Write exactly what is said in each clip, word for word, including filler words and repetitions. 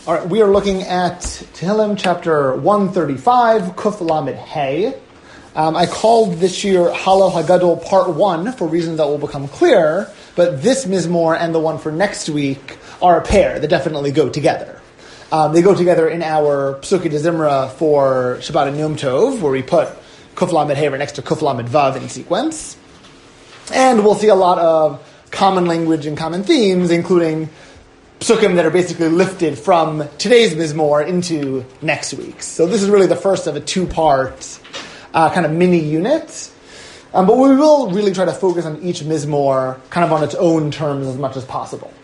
All right, we are looking at Tehillim chapter one thirty-five, Kuf Lamed Hey. Um, I called this year Hallel Hagadol Part one for reasons that will become clear, but this Mizmor and the one for next week are a pair that definitely go together. Um, they go together in our Psuki de Zimra for Shabbat and Yom Tov, where we put Kuf Lamed Hey right next to Kuf Lamed Vav in sequence. And we'll see a lot of common language and common themes, including psukim that are basically lifted from today's Mizmor into next week's. So this is really the first of a two-part uh, kind of mini unit. Um, but we will really try to focus on each Mizmor kind of on its own terms as much as possible.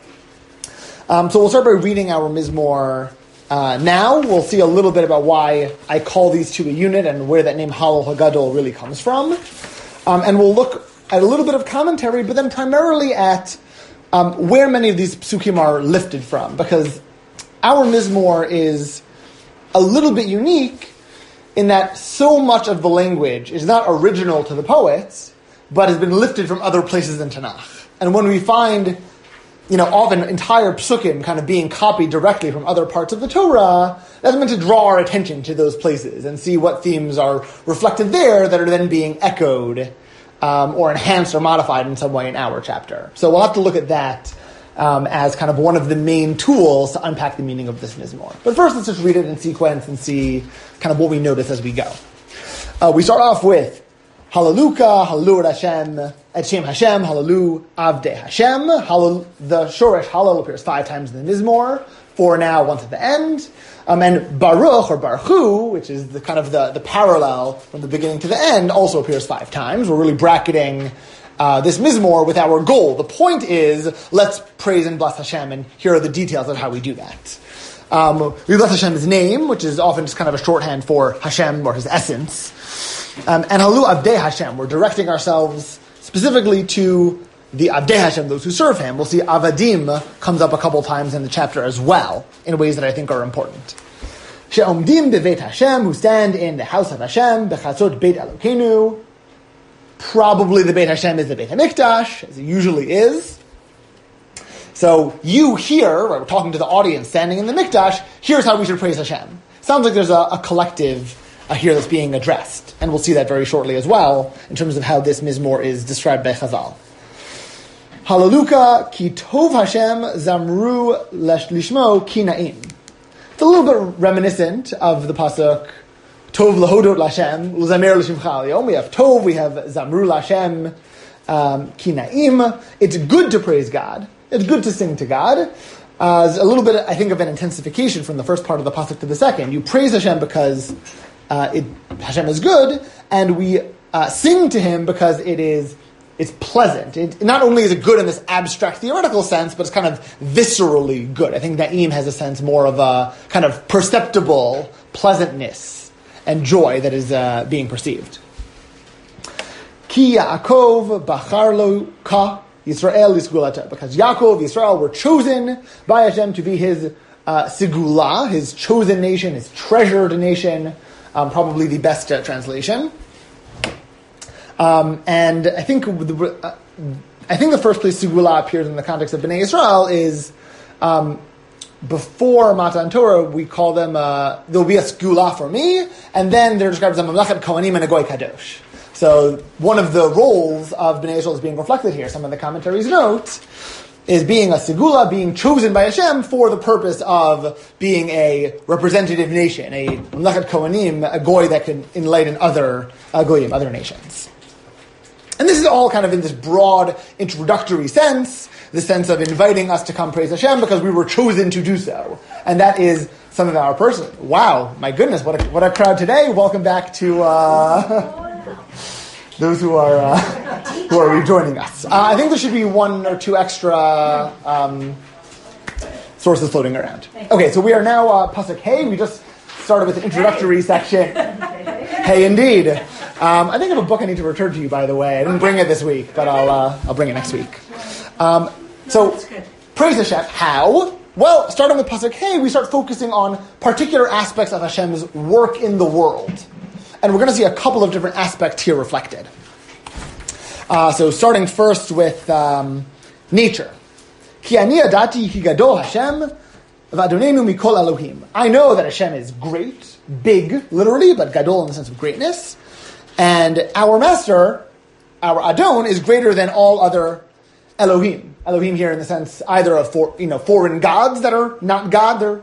Um, so we'll start by reading our Mizmor uh, now. We'll see a little bit about why I call these two a unit and where that name Hallel Hagadol really comes from. Um, and we'll look at a little bit of commentary, but then primarily at Um, where many of these psukim are lifted from, because our Mizmor is a little bit unique in that so much of the language is not original to the poets, but has been lifted from other places in Tanakh. And when we find, you know, often entire psukim kind of being copied directly from other parts of the Torah, that's meant to draw our attention to those places and see what themes are reflected there that are then being echoed Um, or enhanced or modified in some way in our chapter. So we'll have to look at that um, as kind of one of the main tools to unpack the meaning of this Mizmor. But first, let's just read it in sequence and see kind of what we notice as we go. Uh, we start off with Hallelujah, Hallelu Hashem, Et Shem Hashem, Hallelu Avdei Hashem. Hallel, the Shoresh Hallel appears five times in the Mizmor, four now, one at the end. Um, and Baruch, or Baruchu, which is the kind of the, the parallel from the beginning to the end, also appears five times. We're really bracketing uh, this Mizmor with our goal. The point is, let's praise and bless Hashem, and here are the details of how we do that. Um, we bless Hashem's name, which is often just kind of a shorthand for Hashem, or his essence. Um, and Halu Avdei Hashem, we're directing ourselves specifically to the Avdei Hashem, those who serve him. We'll see Avadim comes up a couple times in the chapter as well, in ways that I think are important. She'omdim beveit Hashem, who stand in the house of Hashem, bechatzot beit Elokeinu. Probably the Beit Hashem is the Beit HaMikdash, as it usually is. So you here, right, we're talking to the audience standing in the Mikdash, here's how we should praise Hashem. Sounds like there's a, a collective uh, here that's being addressed, and we'll see that very shortly as well, in terms of how this Mizmor is described by Chazal. Hallelujah, ki tov Hashem zamru lishmo ki na'im. It's a little bit reminiscent of the pasuk tov lahodot l'Hashem uzamer l'shimcha al-yom. We have tov, we have zamru l'Hashem um, ki na'im. It's good to praise God. It's good to sing to God. Uh, it's a little bit, I think, of an intensification from the first part of the pasuk to the second. You praise Hashem because uh, it, Hashem is good, and we uh, sing to Him because it is It's pleasant. It, not only is it good in this abstract theoretical sense, but it's kind of viscerally good. I think Na'im has a sense more of a kind of perceptible pleasantness and joy that is uh, being perceived. Ki Yaakov bachar lo ka Yisrael lisgulata. Because Yaakov, Yisrael, were chosen by Hashem to be his uh, sigula, his chosen nation, his treasured nation, um, probably the best uh, translation. Um, and I think the, uh, I think the first place Segula appears in the context of Bnei Yisrael is um, before Matan Torah. We call them uh, there'll be a Segula for me, and then they're described as a Mamlechet Kohanim and a Goy Kadosh. So one of the roles of Bnei Yisrael is being reflected here. Some of the commentaries note is being a Segula, being chosen by Hashem for the purpose of being a representative nation, a Mamlechet Kohanim, a Goy that can enlighten other uh, Goyim, other nations. And this is all kind of in this broad introductory sense, the sense of inviting us to come praise Hashem because we were chosen to do so. And that is some of our person. Wow, my goodness, what a, what a crowd today. Welcome back to uh, those who are uh, who are rejoining us. Uh, I think there should be one or two extra um, sources floating around. Okay, so we are now uh, Pasuk Hey. We just started with an introductory section. Hey, indeed. Um, I think I have a book I need to return to you, by the way. I didn't bring it this week, but I'll uh, I'll bring it next week. Um, so, praise Hashem. How? Well, starting with Pasuk Hey, we start focusing on particular aspects of Hashem's work in the world. And we're going to see a couple of different aspects here reflected. Uh, so, starting first with um, nature. Ki ani adati hi gadol Hashem V'adonenu mikol Elohim. I know that Hashem is great, big, literally, but gadol in the sense of greatness. And our master, our Adon, is greater than all other Elohim. Elohim here in the sense either of for, you know foreign gods that are not God, they're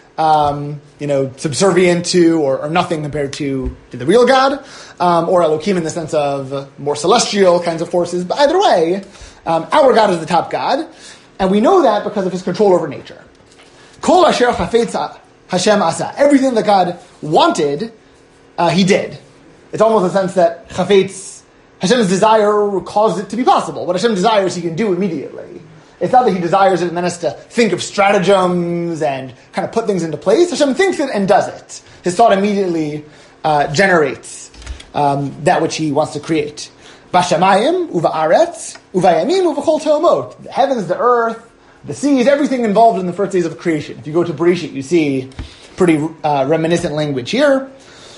um, you know subservient to or, or nothing compared to, to the real God, um, or Elohim in the sense of more celestial kinds of forces. But either way, um, our God is the top God, and we know that because of his control over nature. Kol asher chafetz Hashem asa. Everything that God wanted, uh, he did. It's almost a sense that chafetz, Hashem's desire caused it to be possible. What Hashem desires, he can do immediately. It's not that he desires it and then has to think of stratagems and kind of put things into place. Hashem thinks it and does it. His thought immediately uh, generates um, that which he wants to create. Bashamayim, uva'aretz, uva'yamim, uva'chol te'omot. The heavens, the earth, the seas, everything involved in the first days of creation. If you go to Bereshit, you see pretty uh, reminiscent language here.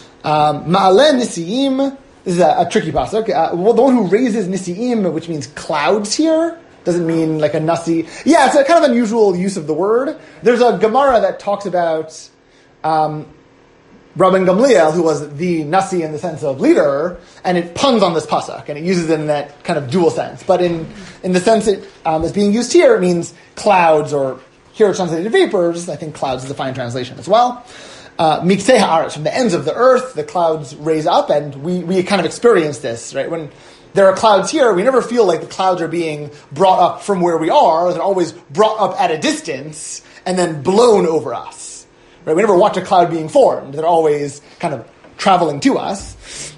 Ma'aleh nisi'im. This is a, a tricky pasuk. Uh, well, the one who raises nisi'im, which means clouds here, doesn't mean like a nasi. Yeah, it's a kind of unusual use of the word. There's a Gemara that talks about um, Rabban Gamliel, who was the nasi in the sense of leader, and it puns on this pasuk, and it uses it in that kind of dual sense. But in, in the sense it um, is being used here, it means clouds, or here it's translated vapors. I think clouds is a fine translation as well. Miksei ha'aretz, from the ends of the earth, the clouds raise up, and we, we kind of experience this, right? When there are clouds here, we never feel like the clouds are being brought up from where we are. They're always brought up at a distance and then blown over us, right? We never watch a cloud being formed. They're always kind of traveling to us.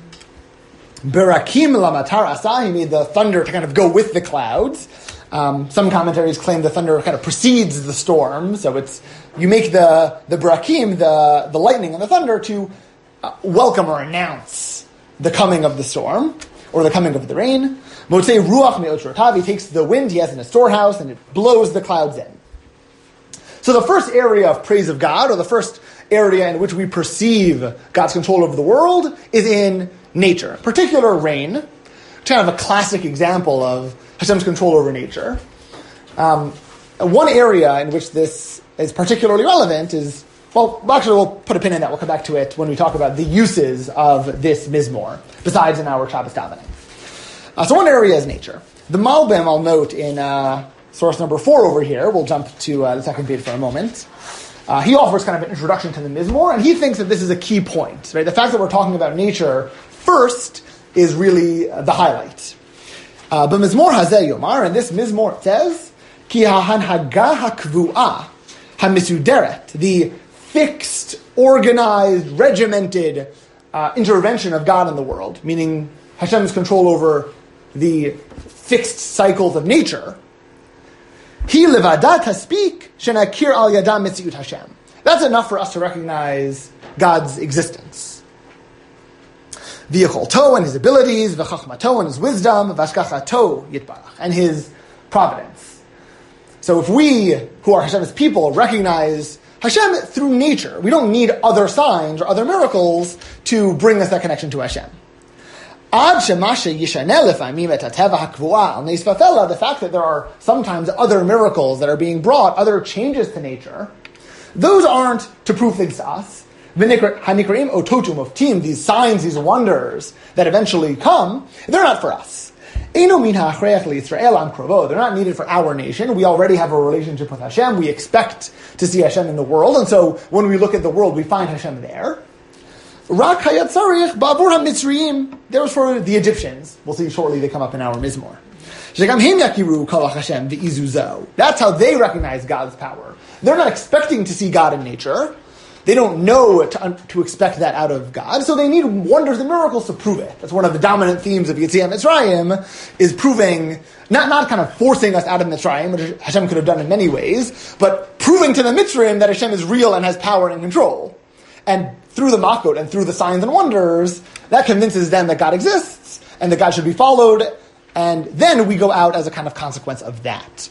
Berakim lamatar asa, he made the thunder to kind of go with the clouds. Um, some commentaries claim the thunder kind of precedes the storm, so it's you make the the brakim, the the lightning and the thunder, to uh, welcome or announce the coming of the storm or the coming of the rain. Motzei ruach me'otrotav, he takes the wind he has in a storehouse and it blows the clouds in. So the first area of praise of God, or the first area in which we perceive God's control over the world, is in nature, particular rain. Kind of a classic example of Hashem's control over nature. Um, one area in which this is particularly relevant is, well, actually we'll put a pin in that, we'll come back to it when we talk about the uses of this Mizmor, besides in our Shabbos davening. Uh, so one area is nature. The Malbim, I'll note in uh, source number four over here, we'll jump to uh, the second page for a moment. Uh, he offers kind of an introduction to the Mizmor, and he thinks that this is a key point, right? The fact that we're talking about nature first is really uh, the highlight. Uh, but Mizmor Hazeh Yomar, and this Mizmor says, Ki ha'hanhaga ha'kvu'ah ha'misuderet, the fixed, organized, regimented uh, intervention of God in the world, meaning Hashem's control over the fixed cycles of nature. Hi levadat haspik shenakir al yadam mitziut Hashem. That's enough for us to recognize God's existence. V'yecholto, and his abilities, v'chachmato, and his wisdom, v'ashkachato yitbarach, and his providence. So if we, who are Hashem's people, recognize Hashem through nature, we don't need other signs or other miracles to bring us that connection to Hashem. Ad shemashe yishaneh lefamim et hateva hakvuah al neis v'afela, the fact that there are sometimes other miracles that are being brought, other changes to nature, those aren't to prove things to us. Hanikrim ototum of team, these signs, these wonders that eventually come, they're not for us. They're not needed for our nation. We already have a relationship with Hashem. We expect to see Hashem in the world, and so when we look at the world, we find Hashem there. Rak hayatzarich ba'avur hamitzriyim. There was for the Egyptians. We'll see shortly they come up in our Mizmor. That's how they recognize God's power. They're not expecting to see God in nature. They don't know to, to expect that out of God, so they need wonders and miracles to prove it. That's one of the dominant themes of Yetziat Mitzrayim, is proving, not, not kind of forcing us out of Mitzrayim, which Hashem could have done in many ways, but proving to the Mitzrayim that Hashem is real and has power and control. And through the Makot and through the signs and wonders, that convinces them that God exists and that God should be followed, and then we go out as a kind of consequence of that.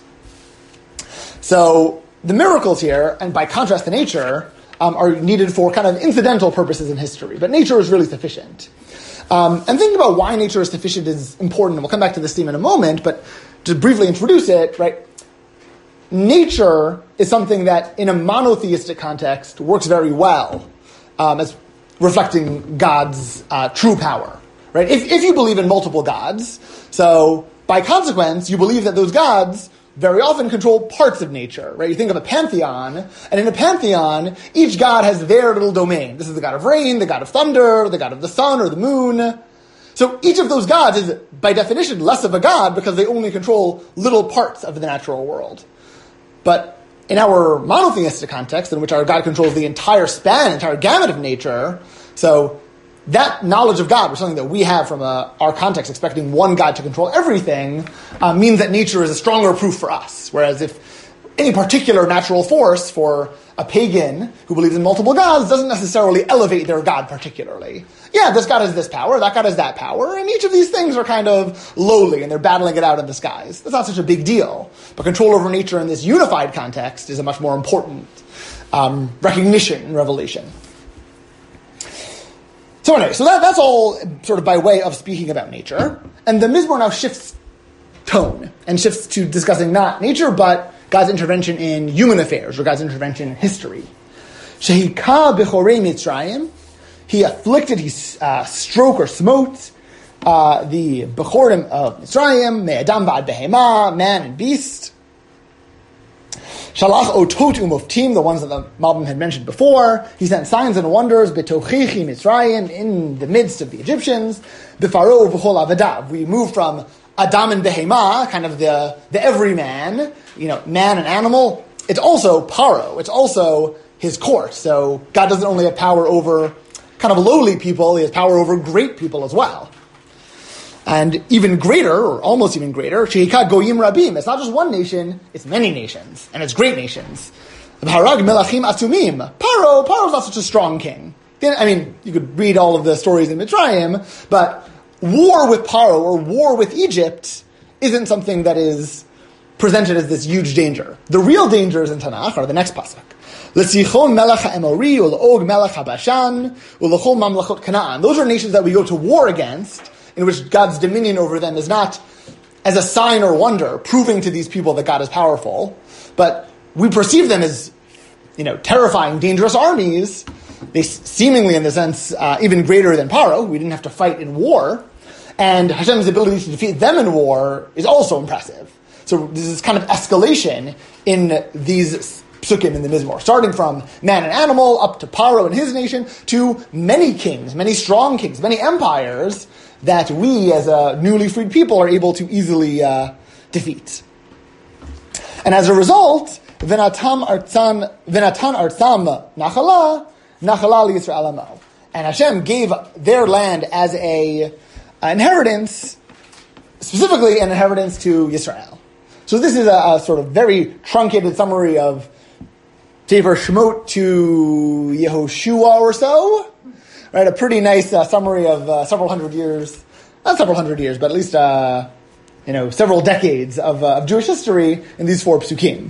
So the miracles here, and by contrast to nature, Um, are needed for kind of incidental purposes in history, but nature is really sufficient. Um, and thinking about why nature is sufficient is important, and we'll come back to this theme in a moment, but to briefly introduce it, right, nature is something that, in a monotheistic context, works very well um, as reflecting God's uh, true power. Right? If, if you believe in multiple gods, so by consequence, you believe that those gods very often control parts of nature, right? You think of a pantheon, and in a pantheon, each god has their little domain. This is the god of rain, the god of thunder, the god of the sun or the moon. So each of those gods is, by definition, less of a god because they only control little parts of the natural world. But in our monotheistic context, in which our God controls the entire span, entire gamut of nature, so that knowledge of God, which is something that we have from a, our context, expecting one God to control everything, uh, means that nature is a stronger proof for us. Whereas if any particular natural force for a pagan who believes in multiple gods doesn't necessarily elevate their God particularly. Yeah, this God has this power, that God has that power, and each of these things are kind of lowly, and they're battling it out in the skies. That's not such a big deal. But control over nature in this unified context is a much more important um, recognition and revelation. So anyway, so that, that's all sort of by way of speaking about nature. And the Mizmor now shifts tone and shifts to discussing not nature, but God's intervention in human affairs, or God's intervention in history. Shehika b'chorei Mitzrayim, he afflicted, he uh, stroke or smote uh, the Bechorim of Mitzrayim, me'adam v'ad behema, man and beast. Shalach otot umoftim, the ones that the Malbim had mentioned before. He sent signs and wonders, betochichi Mitzrayim, in the midst of the Egyptians. B'faro v'chol avadav. We move from Adam and Behema, kind of the, the everyman, you know, man and animal. It's also Paro. It's also his court. So God doesn't only have power over kind of lowly people, he has power over great people as well. And even greater, or almost even greater, Shehikat Goyim Rabim. It's not just one nation, it's many nations, and it's great nations. Harag Melachim Asumim. Paro, Paro's not such a strong king. I mean, you could read all of the stories in Mitzrayim, but war with Paro or war with Egypt isn't something that is presented as this huge danger. The real dangers in Tanakh are the next pasuk. L'sichon melech ha'emori, u'l'og melech ha'bashan, u'l'chol mamlachot Canaan. Those are nations that we go to war against, in which God's dominion over them is not as a sign or wonder, proving to these people that God is powerful, but we perceive them as, you know, terrifying, dangerous armies. They seemingly, in the sense, uh, even greater than Paro. We didn't have to fight in war. And Hashem's ability to defeat them in war is also impressive. So this is kind of escalation in these psukim in the Mizmor, starting from man and animal up to Paro and his nation, to many kings, many strong kings, many empires that we as a newly freed people are able to easily uh, defeat. And as a result, V'natam artzam, V'natan artzam nachala, nachala liYisrael amo. And Hashem gave their land as a an inheritance, specifically an inheritance to Yisrael. So this is a, a sort of very truncated summary of Devar Shemot to Yehoshua or so, right? A pretty nice uh, summary of uh, several hundred years, not several hundred years, but at least uh, you know several decades of, uh, of Jewish history in these four psukim.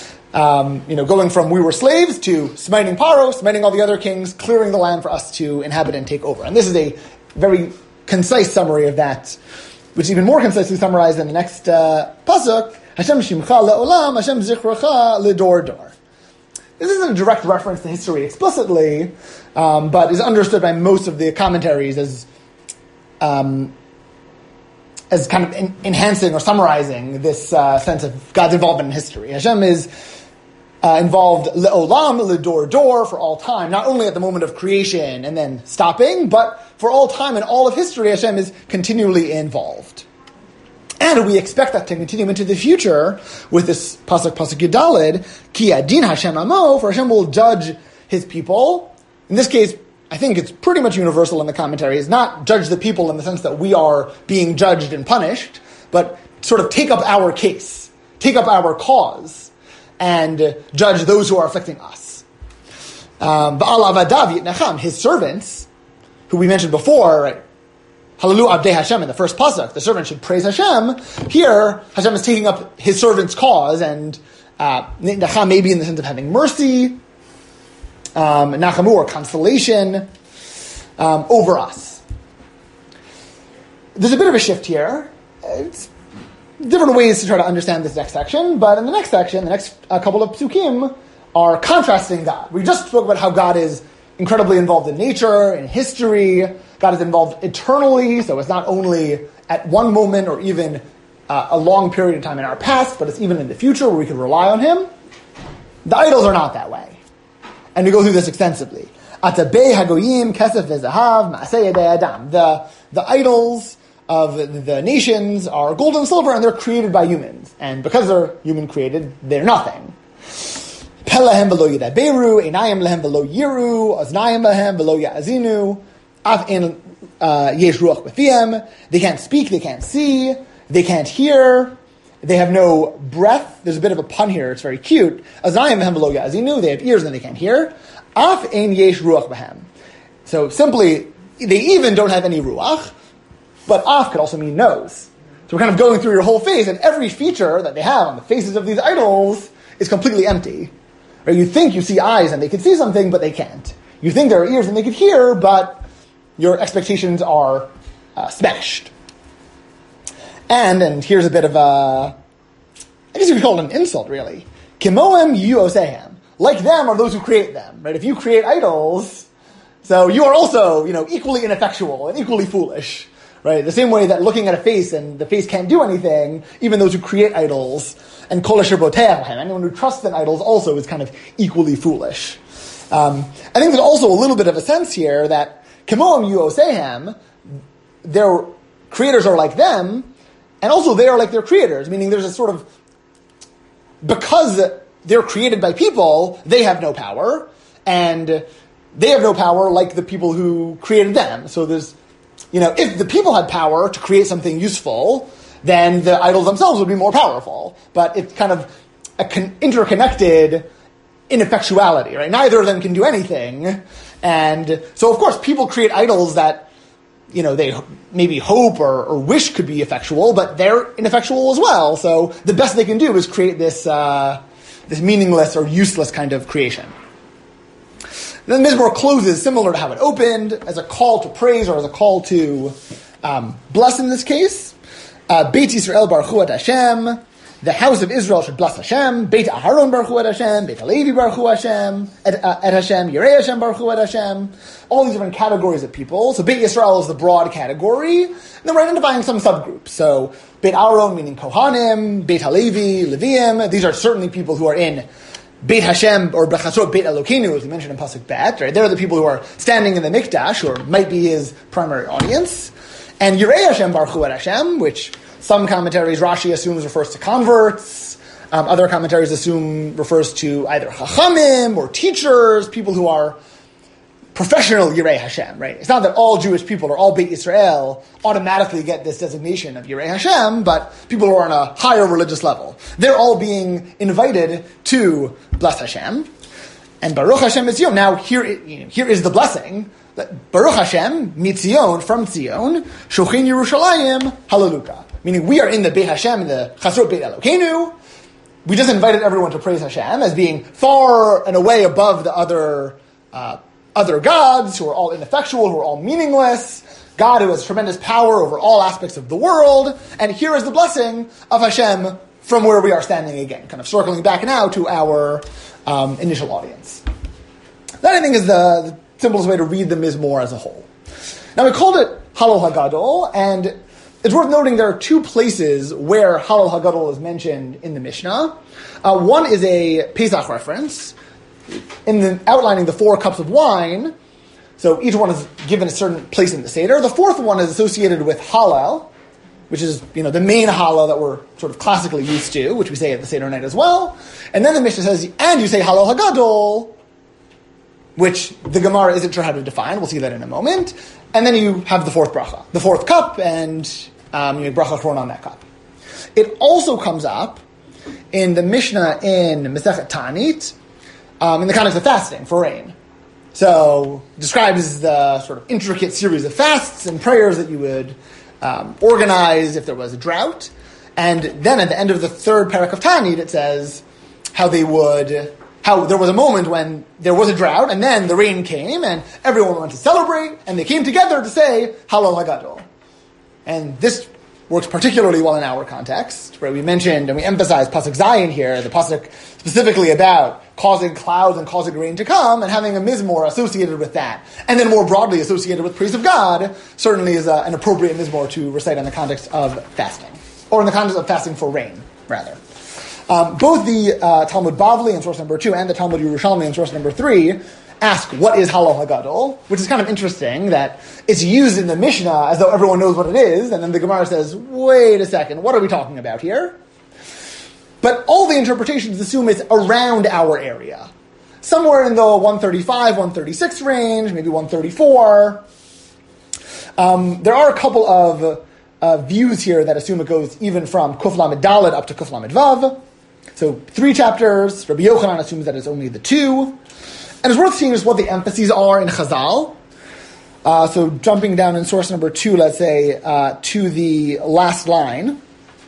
Um, you know, going from we were slaves to smiting Paro, smiting all the other kings, clearing the land for us to inhabit and take over. And this is a very concise summary of that, which is even more concisely summarized in the next uh, pasuk. Hashem shimcha le'olam, Hashem zichracha le'dor dor. This isn't a direct reference to history explicitly, um, but is understood by most of the commentaries as um, as kind of en- enhancing or summarizing this uh, sense of God's involvement in history. Hashem is uh, involved le'olam, le'dor dor, for all time, not only at the moment of creation and then stopping, but for all time and all of history, Hashem is continually involved. And we expect that to continue into the future with this pasuk, pasuk Yudalid, ki adin Hashem amo, for Hashem will judge his people. In this case, I think it's pretty much universal in the commentaries, not judge the people in the sense that we are being judged and punished, but sort of take up our case, take up our cause, and judge those who are afflicting us. Um, Ba'al avadav yitnacham, his servants, who we mentioned before, right? Hallelu Abdei Hashem in the first pasuk, the servant should praise Hashem. Here, Hashem is taking up his servant's cause, and uh, Nacham maybe in the sense of having mercy, um, Nachamu or consolation um, over us. There's a bit of a shift here. It's different ways to try to understand this next section, but in the next section, the next uh, couple of psukim are contrasting God. We just spoke about how God is incredibly involved in nature, in history. God is involved eternally, so it's not only at one moment or even uh, a long period of time in our past, but it's even in the future where we can rely on Him. The idols are not that way. And we go through this extensively. Atabei hagoyim kesef v'zahav ma'aseh yedei adam. The the idols of the nations are gold and silver, and they're created by humans. And because they're human created, they're nothing. Pelahem v'lo yidaberu, einayim lehem v'lo yiru, aznayim lehem v'lo ya'azinu, af en yesh ruach b'fiyem. They can't speak, they can't see, they can't hear, they have no breath. There's a bit of a pun here, it's very cute. Aznayim lehem v'lo ya'azinu, they have ears and they can't hear. Af en yesh ruach b'hem. So simply, they even don't have any ruach, but af could also mean nose. So we're kind of going through your whole face, and every feature that they have on the faces of these idols is completely empty. Right? You think you see eyes and they could see something, but they can't. You think there are ears and they could hear, but your expectations are uh, smashed. And, and here's a bit of a, I guess you could call it an insult, really. Kimoem yu osehem. Like them are those who create them. Right? If you create idols, so you are also, you know, equally ineffectual and equally foolish. Right? The same way that looking at a face and the face can't do anything, even those who create idols, and kol asher boteach b'hem, anyone who trusts in idols also is kind of equally foolish. Um, I think there's also a little bit of a sense here that kimoam yu osehem, their creators are like them, and also they are like their creators, meaning there's a sort of, because they're created by people, they have no power, and they have no power like the people who created them. So there's, you know, if the people had power to create something useful, then the idols themselves would be more powerful. But it's kind of a con- interconnected ineffectuality, right? Neither of them can do anything. And so, of course, people create idols that, you know, they maybe hope or, or wish could be effectual, but they're ineffectual as well. So the best they can do is create this uh, this meaningless or useless kind of creation. Then the Mizmor closes similar to how it opened, as a call to praise or as a call to um, bless in this case. Uh, Beit Yisrael baruchu et Hashem. The house of Israel should bless Hashem. Beit Aharon baruchu et Hashem. Beit Halevi baruchu Hashem. Et, uh, et Hashem. Yirei Hashem baruchu et Hashem. All these different categories of people. So Beit Yisrael is the broad category. And then we're identifying some subgroups. So Beit Aharon meaning Kohanim. Beit Halevi, Leviim. These are certainly people who are in Beit Hashem, or Bechasrot Beit Elokeinu, as we mentioned in Pasuk Bet, right? They're the people who are standing in the Mikdash, or might be his primary audience. And Yirei Hashem baruchu et Hashem, which some commentaries, Rashi assumes refers to converts. Um, other commentaries assume refers to either Chachamim or teachers, people who are professional Yirei Hashem, right? It's not that all Jewish people or all Beit Yisrael automatically get this designation of Yirei Hashem, but people who are on a higher religious level. They're all being invited to bless Hashem. And Baruch Hashem Mitzion. Now, here, you know, here is the blessing. Baruch Hashem Mitzion, from Tzion, Shochin Yerushalayim, Hallelujah. Meaning we are in the Beit Hashem, in the Chasrot Beit Elokeinu. We just invited everyone to praise Hashem as being far and away above the other uh, other gods who are all ineffectual, who are all meaningless. God who has tremendous power over all aspects of the world. And here is the blessing of Hashem from where we are standing again, kind of circling back now to our um, initial audience. That, I think, is the, the simplest way to read the Mizmor as a whole. Now, we called it Halal Hagadol, and it's worth noting there are two places where Halal Hagadol is mentioned in the Mishnah. Uh, one is a Pesach reference, in the outlining the four cups of wine. So each one is given a certain place in the Seder. The fourth one is associated with Halal, which is, you know, the main Halal that we're sort of classically used to, which we say at the Seder night as well. And then the Mishnah says, and you say Halal Hagadol, which the Gemara isn't sure how to define. We'll see that in a moment. And then you have the fourth bracha, the fourth cup, and um, you make bracha chron on that cup. It also comes up in the Mishnah in Masechet Ta'anit, um, in the context of fasting for rain. So describes the sort of intricate series of fasts and prayers that you would um, organize if there was a drought. And then at the end of the third parak of Ta'anit, it says how they would, how there was a moment when there was a drought, and then the rain came, and everyone went to celebrate, and they came together to say Halal Hagadol. And this works particularly well in our context, where we mentioned and we emphasized Pasuk Zayin here, the Pasuk specifically about causing clouds and causing rain to come, and having a mizmor associated with that, and then more broadly associated with praise of God, certainly is a, an appropriate mizmor to recite in the context of fasting, or in the context of fasting for rain, rather. Um, both the uh, Talmud Bavli in source number two and the Talmud Yerushalmi in source number three ask what is Halo Hagadol, which is kind of interesting that it's used in the Mishnah as though everyone knows what it is, and then the Gemara says, wait a second, what are we talking about here? But all the interpretations assume it's around our area. Somewhere in the one thirty-five, one thirty-six range, maybe one thirty-four. Um, there are a couple of uh, views here that assume it goes even from Kuf Lamed Daled up to Kuf Lamed Vav. So three chapters. Rabbi Yochanan assumes that it's only the two. And it's worth seeing just what the emphases are in Chazal. Uh, so jumping down in source number two, let's say, uh, to the last line.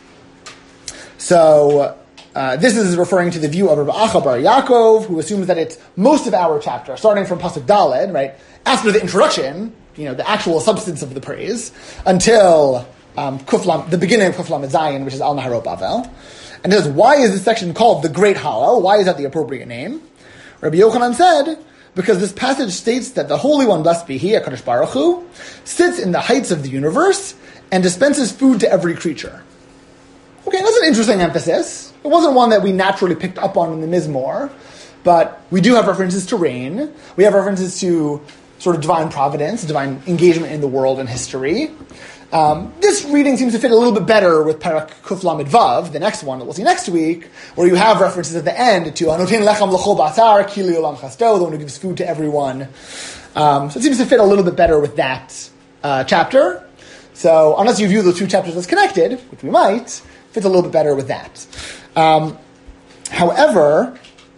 So uh, this is referring to the view of Rabbi Acha Bar Yaakov, who assumes that it's most of our chapter, starting from Pasuk Daled, right, after the introduction, you know, the actual substance of the praise, until um, Kuflam, the beginning of Kuf Lamed Zayin, which is Al Naharot Bavel. And it says, why is this section called the Great Hallel? Why is that the appropriate name? Rabbi Yochanan said, because this passage states that the Holy One, blessed be He, HaKadosh Baruch Hu, sits in the heights of the universe and dispenses food to every creature. Okay, that's an interesting emphasis. It wasn't one that we naturally picked up on in the Mizmor, but we do have references to rain. We have references to sort of divine providence, divine engagement in the world and history. Um, this reading seems to fit a little bit better with Parak Kuf Lamed Vav, the next one that we'll see next week, where you have references at the end to Anoten Lechem L'chol Ba'atar, Ki Li'olam Chasto, the one who gives food to everyone. Um, so it seems to fit a little bit better with that uh, chapter. So unless you view those two chapters as connected, which we might, fits a little bit better with that. Um, however,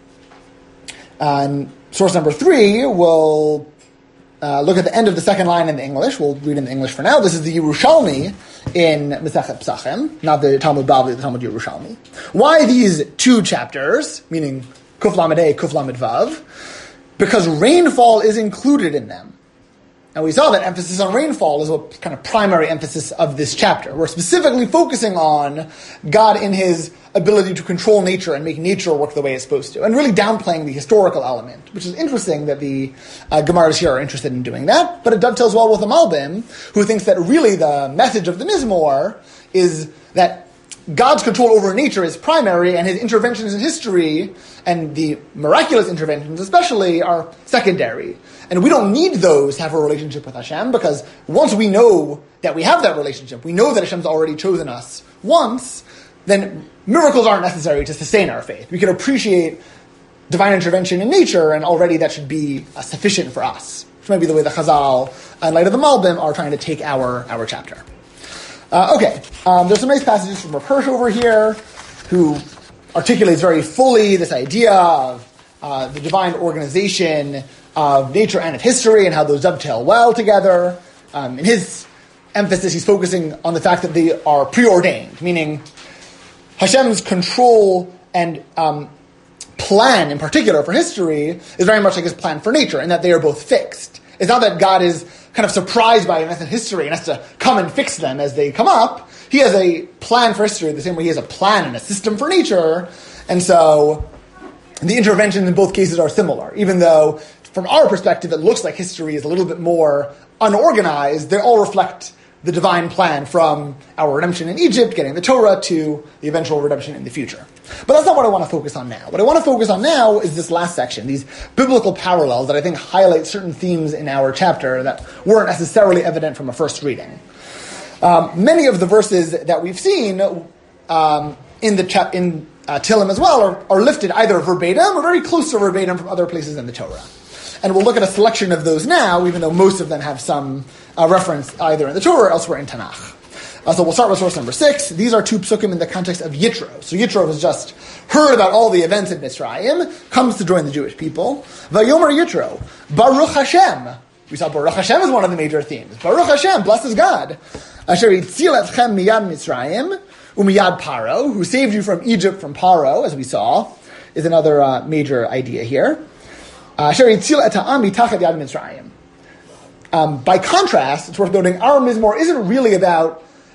uh, source number three will Uh, look at the end of the second line in the English. We'll read in the English for now. This is the Yerushalmi in Masechet Pesachim, not the Talmud Bavli, the Talmud Yerushalmi. Why these two chapters, meaning Kuf Lamed A, Kuf Lamed Vav? Because rainfall is included in them. And we saw that emphasis on rainfall is a kind of primary emphasis of this chapter. We're specifically focusing on God in His ability to control nature and make nature work the way it's supposed to, and really downplaying the historical element, which is interesting that the uh, Gemaras here are interested in doing that, but it dovetails well with the Malbim, who thinks that really the message of the Mizmor is that God's control over nature is primary, and His interventions in history, and the miraculous interventions especially, are secondary. And we don't need those to have a relationship with Hashem, because once we know that we have that relationship, we know that Hashem's already chosen us once, then miracles aren't necessary to sustain our faith. We can appreciate divine intervention in nature, and already that should be uh, sufficient for us. Which might be the way the Chazal, in light of the Malbim, are trying to take our, our chapter. Uh, okay, um, there's some nice passages from Rav Hirsch over here, who articulates very fully this idea of uh, the divine organization of nature and of history, and how those dovetail well together. Um, in his emphasis, he's focusing on the fact that they are preordained, meaning Hashem's control and um, plan, in particular for history, is very much like His plan for nature, in that they are both fixed. It's not that God is kind of surprised by events in history and has to come and fix them as they come up. He has a plan for history the same way He has a plan and a system for nature, and so the interventions in both cases are similar, even though from our perspective it looks like history is a little bit more unorganized. They all reflect the divine plan, from our redemption in Egypt, getting the Torah, to the eventual redemption in the future. But that's not what I want to focus on now. What I want to focus on now is this last section, these biblical parallels that I think highlight certain themes in our chapter that weren't necessarily evident from a first reading. Um, many of the verses that we've seen um, in the chap- in uh, Tehillim as well are, are lifted either verbatim or very close to verbatim from other places in the Torah. And we'll look at a selection of those now, even though most of them have some uh, reference either in the Torah or elsewhere in Tanakh. Uh, so we'll start with source number six. These are two psukim in the context of Yitro. So Yitro has just heard about all the events in Mitzrayim, comes to join the Jewish people. Vayomer Yitro, Baruch Hashem. We saw Baruch Hashem as one of the major themes. Baruch Hashem, blesses God. Asher yitzil etchem miyad Mitzrayim, umiyad Paro, who saved you from Egypt, from Paro, as we saw, is another uh, major idea here. Asher yitzil et ha'am mitachat yad Mitzrayim. Um, by contrast, it's worth noting, our Mizmor isn't really about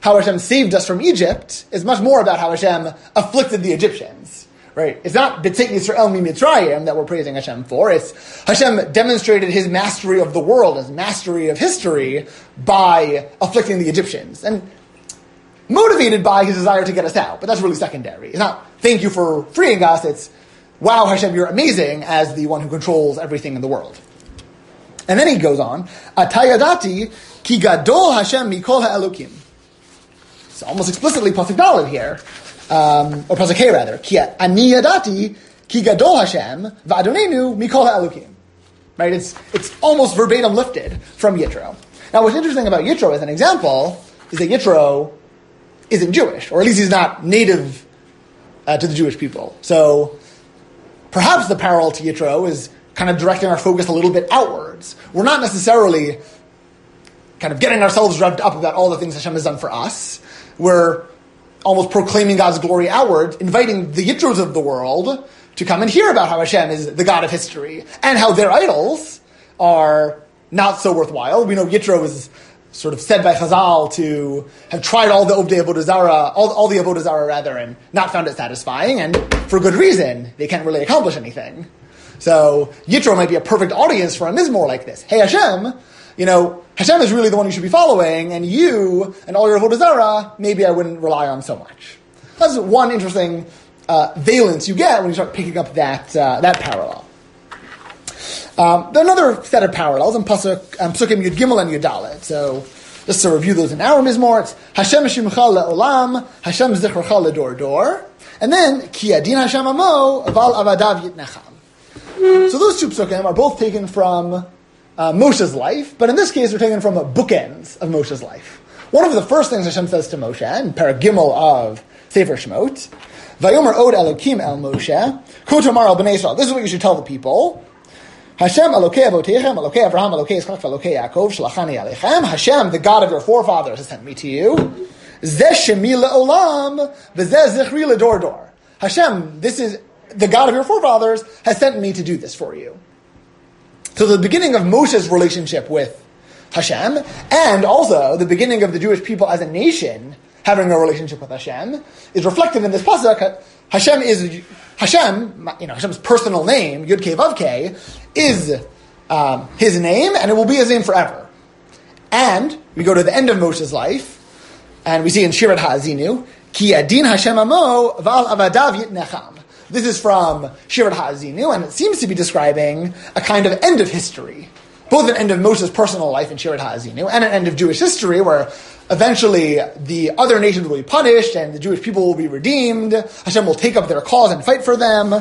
how Hashem saved us from Egypt is much more about how Hashem afflicted the Egyptians. Right? It's not B'tzeit Yisrael mi Mitzrayim that we're praising Hashem for. It's Hashem demonstrated his mastery of the world, his mastery of history by afflicting the Egyptians. And motivated by his desire to get us out. But that's really secondary. It's not thank you for freeing us. It's wow, Hashem, you're amazing as the one who controls everything in the world. And then he goes on, Atayadati ki gadol Hashem mikol ha'elokim. It's almost explicitly pasuk daled here. Um, or pasuk hey rather, ki ani yadati ki gadol Hashem va'adonenu mikol ha'elokim. Right? It's it's almost verbatim lifted from Yitro. Now, what's interesting about Yitro as an example is that Yitro isn't Jewish, or at least he's not native uh, to the Jewish people. So perhaps the parallel to Yitro is kind of directing our focus a little bit outwards. We're not necessarily kind of getting ourselves revved up about all the things Hashem has done for us. We're almost proclaiming God's glory outward, inviting the Yitros of the world to come and hear about how Hashem is the God of history and how their idols are not so worthwhile. We know Yitro is sort of said by Chazal to have tried all the Ovdei Avodah Zarah, all, all the Avodah Zarah rather, and not found it satisfying, and for good reason. They can't really accomplish anything. So Yitro might be a perfect audience for a mizmor like this. Hey Hashem, you know, Hashem is really the one you should be following, and you and all your Avodah Zarah, maybe I wouldn't rely on so much. That's one interesting uh, valence you get when you start picking up that uh, that parallel. Um, there are another set of parallels in Pasuk, um, Psukim Yud Gimel and Yud Dalet. So, just to review those in our Mizmor, it's Hashem Shimcha le'olam, Hashem Zichrocha ledor dor, and then Ki Adin Hashem Amo, Aval Avadav Yitnecham. So those two Psukim are both taken from uh, Moshe's life, but in this case, they're taken from bookends of Moshe's life. One of the first things Hashem says to Moshe in Parak Gimel of Sefer Shemot, Vayomer Od Elokim El Moshe, Ku Tomar El Bnei Yisrael. This is what you should tell the people. Hashem Elokei Avotechem, Elokei Avraham, Elokei Yitzchak, Elokei Yaakov, Shalachani Alechem. Hashem, the God of your forefathers, has sent me to you. Zeh Shemi Le'olam, V'zeh Zichri L'dor Dor. Hashem, this is the God of your forefathers, has sent me to do this for you. So the beginning of Moshe's relationship with Hashem, and also the beginning of the Jewish people as a nation having a relationship with Hashem, is reflected in this pasuk. Hashem is Hashem, you know, Hashem's personal name, Yud Kei Vav Kei, is um, his name, and it will be his name forever. And we go to the end of Moshe's life, and we see in Shirat Ha'azinu, Ki Adin Hashem Amo Val Avadav Yitnecham. This is from Shirat Ha'azinu, and it seems to be describing a kind of end of history. Both an end of Moshe's personal life in Shirat Ha'azinu, and an end of Jewish history, where eventually the other nations will be punished, and the Jewish people will be redeemed. Hashem will take up their cause and fight for them.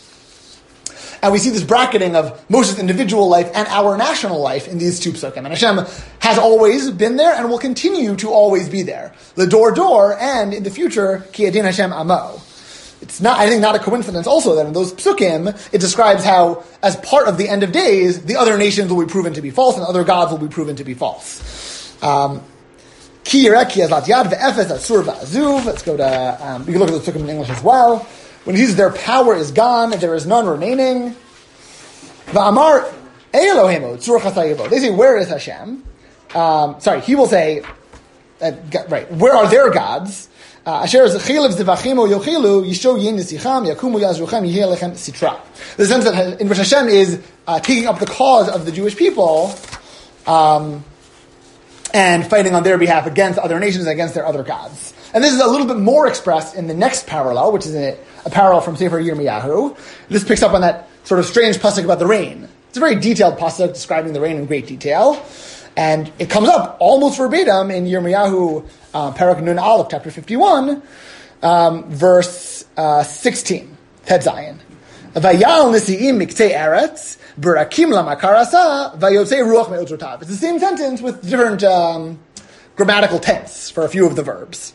And we see this bracketing of Moshe's individual life and our national life in these two psukim. And Hashem has always been there and will continue to always be there. L'dor dor, and in the future, Ki Adin Hashem Amo. It's not, I think, not a coincidence also that in those psukim, it describes how, as part of the end of days, the other nations will be proven to be false and other gods will be proven to be false. Um, Ki Yireh Ki Azlat Yad Ve'efes Asur Va'azuv. Let's go to, um, you can look at the psukim in English as well. When he says their power is gone, there is none remaining. Va'amar Elohemu Tzur Chasayivo. They say, where is Hashem? Um, sorry, he will say, uh, right, where are their gods? Asher Zechilev Zivachimo Yochilu Yisho Yin Nisicham Yakumu Yazruchem Yihei Lechem Sitra. The sense that in which Hashem is uh, taking up the cause of the Jewish people um, and fighting on their behalf against other nations and against their other gods. And this is a little bit more expressed in the next parallel, which is a, a parallel from Sefer Yirmiyahu. This picks up on that sort of strange pasuk about the rain. It's a very detailed pasuk describing the rain in great detail. And it comes up almost verbatim in Yirmiyahu, uh, Parak Nun Aleph, chapter fifty-one, um, verse uh, sixteen. Tet Zayin. Vayal nisi'im miktei eretz, berakim lamakarasa, vayotzei ruach me'otrotav. It's the same sentence with different um, grammatical tense for a few of the verbs.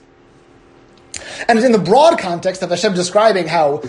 And it's in the broad context of Hashem describing how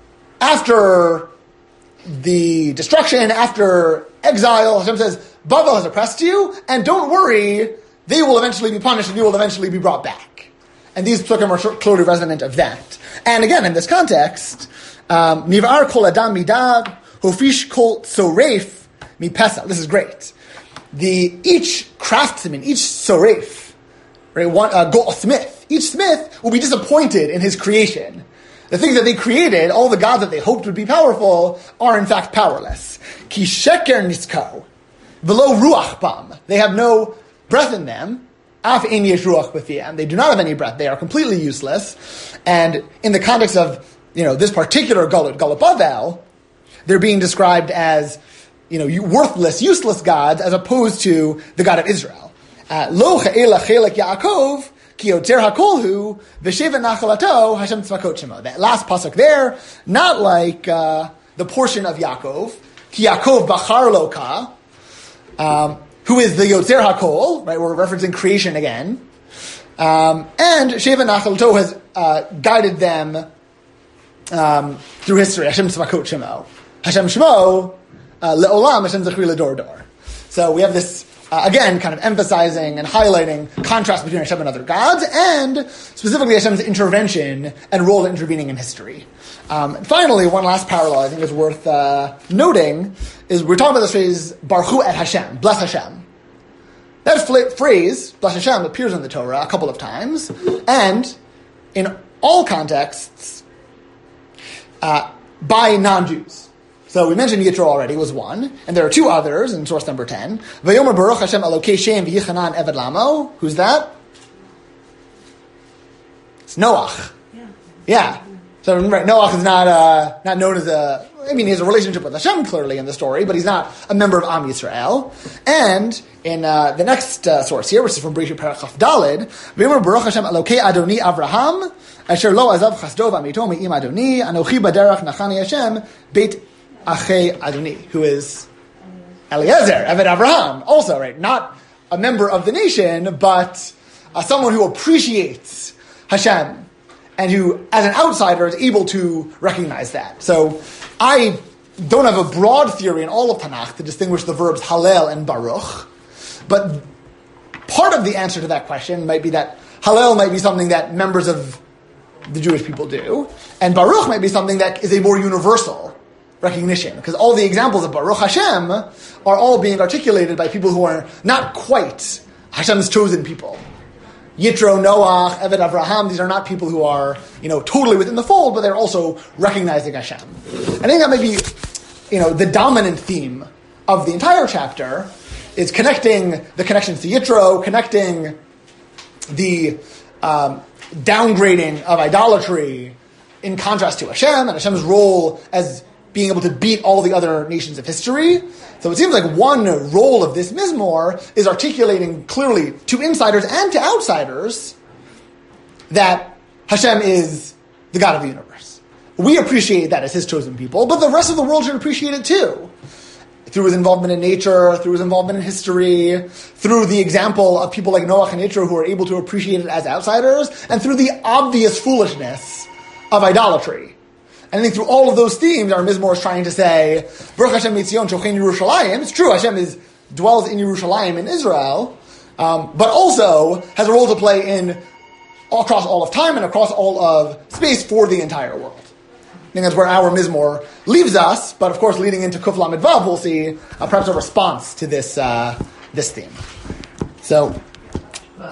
after the destruction, after exile, Hashem says, Bavel has oppressed you, and don't worry, they will eventually be punished and you will eventually be brought back. And these psukim are clearly resonant of that. And again, in this context, Nivar kol adam midad, hofish kol tzoreif mi pesach. This is great. The, each craftsman, each tzoreif, right? One, uh, go, a smith. Each smith will be disappointed in his creation. The things that they created, all the gods that they hoped would be powerful, are in fact powerless. Ki sheker nisko, velo ruach bam. They have no breath in them. Af ein yesh ruach b'fiyam. They do not have any breath. They are completely useless. And in the context of, you know, this particular Galut, Galut Bavel, they're being described as, you know, worthless, useless gods, as opposed to the God of Israel. Lo cha'ela chelek Yaakov, ki yotzer hakolhu, v'sheva nachalato, Hashem tzvakot shemo. That last pasuk there, not like uh, the portion of Yaakov, ki Yaakov bachar lo ka, um, who is the yotzer hakol, right? We're referencing creation again. Um, and sheva nachalato has uh, guided them um, through history. Hashem tzvakot shemo. Hashem shemo, Uh, Le'olam Hashem Zechri L'dor Dor. So we have this, uh, again, kind of emphasizing and highlighting contrast between Hashem and other gods, and specifically Hashem's intervention and role in intervening in history. Um, and finally, one last parallel I think is worth uh, noting is we're talking about this phrase, Baruchu et Hashem, bless Hashem. That fl- phrase, bless Hashem, appears in the Torah a couple of times, and in all contexts, uh, by non-Jews. So we mentioned Yitro already was one, and there are two others in source number ten. Vayomer Baruch Hashem Elokei Shem v'Yichanan Eved Lamo. Who's that? It's Noach. Yeah. Yeah. So remember, Noach is not uh, not known as a. I mean, he has a relationship with Hashem clearly in the story, but he's not a member of Am Yisrael. And in uh, the next uh, source here, which is from Bereshit Perek Chaf Daled, Vayomer Baruch Hashem Elokei Adoni Avraham Asher Lo Azav Chasdo V'Amito Me'im Adoni Anochi Baderach Nachani Hashem Beit Achei Adoni, who is Eliezer, Eved Avraham, also, right? Not a member of the nation, but uh, someone who appreciates Hashem and who, as an outsider, is able to recognize that. So I don't have a broad theory in all of Tanakh to distinguish the verbs Hallel and Baruch, but part of the answer to that question might be that Hallel might be something that members of the Jewish people do, and Baruch might be something that is a more universal recognition, because all the examples of Baruch Hashem are all being articulated by people who are not quite Hashem's chosen people. Yitro, Noach, Eved Avraham, these are not people who are, you know, totally within the fold, but they're also recognizing Hashem. I think that may be, you know, the dominant theme of the entire chapter is connecting the connections to Yitro, connecting the um, downgrading of idolatry in contrast to Hashem, and Hashem's role as being able to beat all the other nations of history. So it seems like one role of this Mizmor is articulating clearly to insiders and to outsiders that Hashem is the God of the universe. We appreciate that as His chosen people, but the rest of the world should appreciate it too. Through His involvement in nature, through His involvement in history, through the example of people like Noach and Yitro who are able to appreciate it as outsiders, and through the obvious foolishness of idolatry. And I think through all of those themes, our Mizmor is trying to say, Baruch Hashem Mitzion Shochein Yerushalayim. It's true, Hashem is dwells in Yerushalayim in Israel, um, but also has a role to play in all, across all of time and across all of space for the entire world. I think that's where our Mizmor leaves us, but of course, leading into Kuf Lamed Vav, we'll see uh, perhaps a response to this uh, this theme. So.